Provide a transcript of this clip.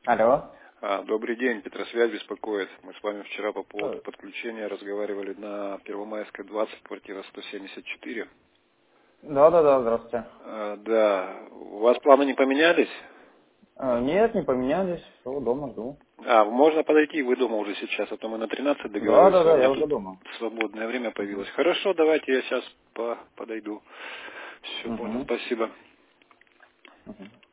Алло. Добрый день, Петросвязь беспокоит. Мы с вами вчера по поводу Э, подключения разговаривали на Первомайская 20, квартира 174. Да, здравствуйте. Да, у вас планы не поменялись? Нет, не поменялись, все, дома жду. Можно подойти, вы дома уже сейчас, а то мы на 13 Да, договаривались, да, а у да, меня я уже тут дома. свободное время Угу. появилось. Хорошо, давайте я сейчас подойду. Все, понял, Угу. спасибо. Угу.